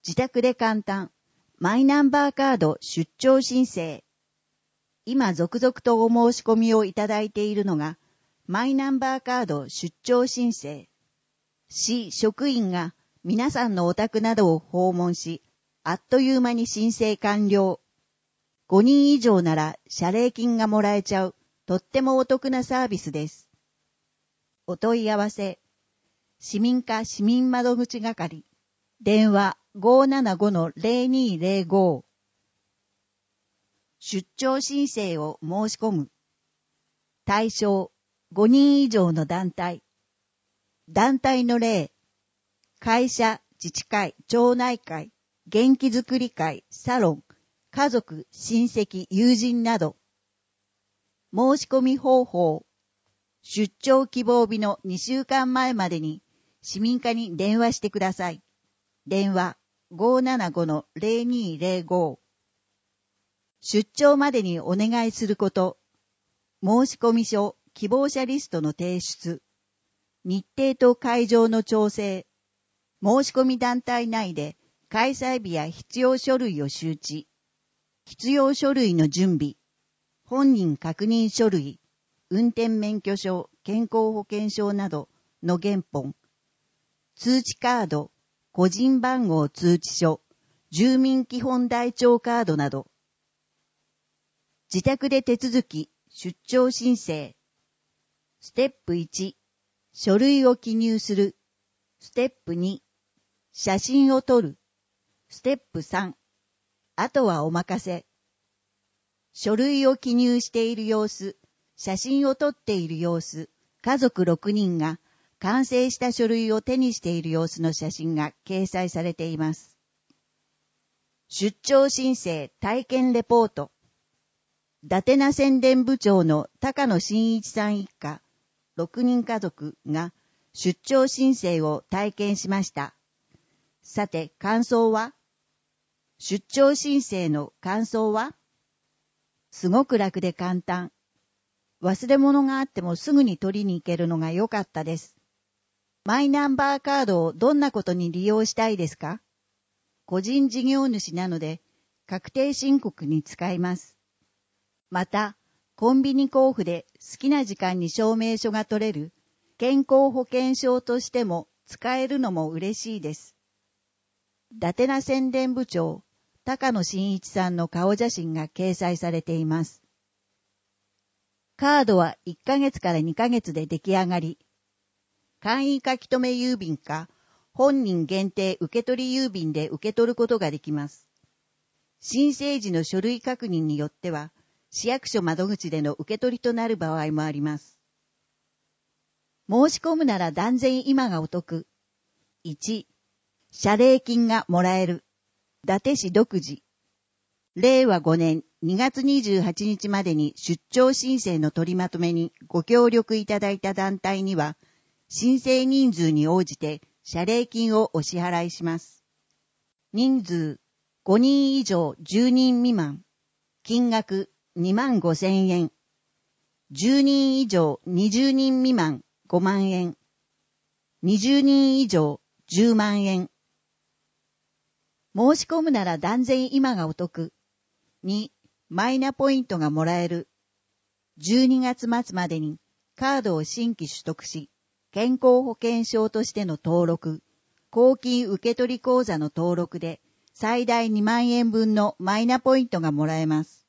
自宅で簡単、マイナンバーカード出張申請。今続々とお申し込みをいただいているのが、マイナンバーカード出張申請。市職員が皆さんのお宅などを訪問し、あっという間に申請完了。5人以上なら謝礼金がもらえちゃう、とってもお得なサービスです。お問い合わせ、市民課市民窓口係、電話575-0205。出張申請を申し込む。対象、5人以上の団体。団体の例、会社、自治会、町内会、元気づくり会、サロン、家族、親戚、友人など。申し込み方法、出張希望日の2週間前までに市民課に電話してください。電話575-0205。出張までにお願いすること。申し込み書、希望者リストの提出。日程と会場の調整。申し込み団体内で開催日や必要書類を周知。必要書類の準備。本人確認書類。運転免許証、健康保険証などの原本。通知カード、個人番号通知書、住民基本台帳カードなど。自宅で手続き、出張申請。ステップ1、書類を記入する。ステップ2、写真を撮る。ステップ3、あとはお任せ。書類を記入している様子、写真を撮っている様子、家族6人が完成した書類を手にしている様子の写真が掲載されています。出張申請体験レポート。伊達名宣伝部長の高野真一さん一家6人家族が出張申請を体験しました。さて、感想は？出張申請の感想は？すごく楽で簡単。忘れ物があってもすぐに取りに行けるのが良かったです。マイナンバーカードをどんなことに利用したいですか？個人事業主なので確定申告に使います。また、コンビニ交付で好きな時間に証明書が取れる健康保険証としても使えるのも嬉しいです。伊達名宣伝部長、高野真一さんの顔写真が掲載されています。カードは1ヶ月から2ヶ月で出来上がり、簡易書き留め郵便か本人限定受取郵便で受け取ることができます。申請時の書類確認によっては、市役所窓口での受け取りとなる場合もあります。申し込むなら断然今がお得。1、謝礼金がもらえる。伊達市独自。令和5年2月28日までに出張申請の取りまとめにご協力いただいた団体には、申請人数に応じて謝礼金をお支払いします。人数5人以上10人未満。金額25,000円。10人以上20人未満5万円。20人以上10万円。申し込むなら断然今がお得。2、マイナポイントがもらえる。12月末までにカードを新規取得し、健康保険証としての登録、公金受取口座の登録で最大2万円分のマイナポイントがもらえます。